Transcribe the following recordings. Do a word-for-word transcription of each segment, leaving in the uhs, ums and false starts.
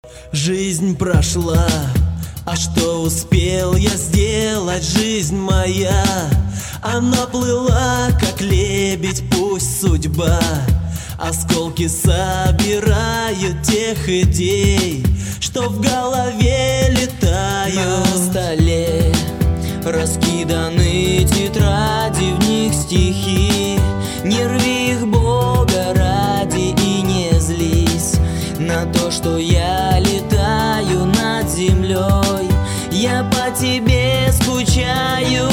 Жизнь прошла, а что успел я сделать? Жизнь моя, она плыла, как лебедь, пусть судьба осколки собирают тех идей, что в голове летают. На столе раскиданы тетради, в них стихи. Не рви их, Бога ради, и не злись на то, что я летаю над землей. Я по тебе скучаю.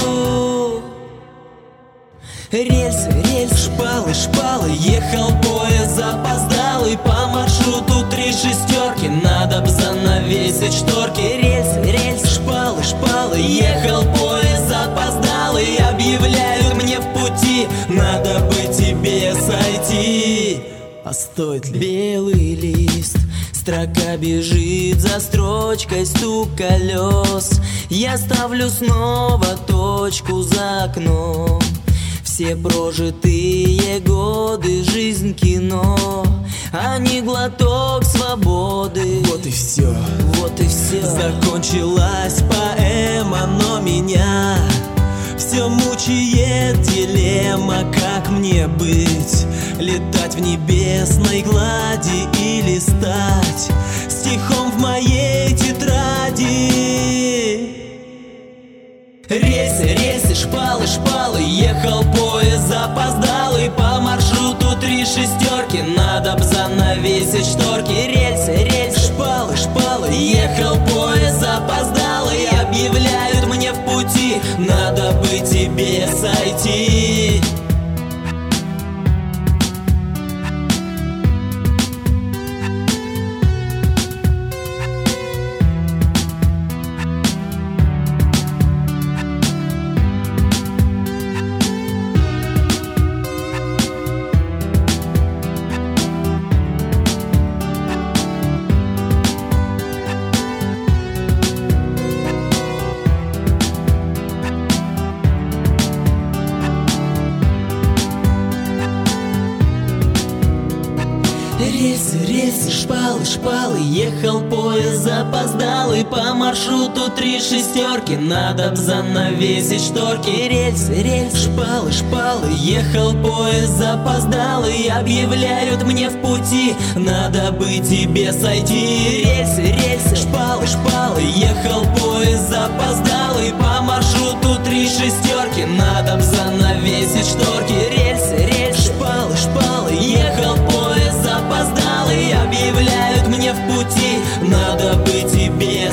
Рельсы, рельсы, шпалы, шпалы, ехал поезд запоздалый по маршруту три шестерки. Надо б занавесить шторки. Рельсы, рельсы, шпалы, шпалы, ехал поезд запоздалый. Объявляют мне в пути, надо бы тебе сойти. А стоит ли? Белый лист, строка бежит за строчкой, стук колес. Я ставлю снова точку за окном. Все прожитые годы, жизнь кино, а не глоток свободы. Вот и все, вот и все. Закончилась поэма, но меня все мучает дилемма, как мне быть? Летать в небесной глади или стать стихом в моей тетради? Рельсы, рельсы, шпалы, шпалы, ехал поезд запоздалый по маршруту три шестерки. Надо б занавесить шторки. Рельсы, рельсы, шпалы, шпалы, ехал поезд запоздалый. Объявляют мне в пути, надо бы тебе сойти. Рельсы, рельсы, шпалы, шпалы, ехал поезд запоздалый по маршруту три шестерки. Надо б занавесить шторки. Рельсы, рельсы, шпалы, шпалы, ехал поезд запоздалый. Объявляют мне в пути, надо бы тебе сойти. Рельсы, рельсы, шпалы, шпалы, ехал поезд запоздалый по маршруту три шестерки. Надо б занавесить шторки. Рельсы, рельсы, шпалы, шпалы, ехал поезд запоздалый. Объявляют мне в пути, надо бы тебе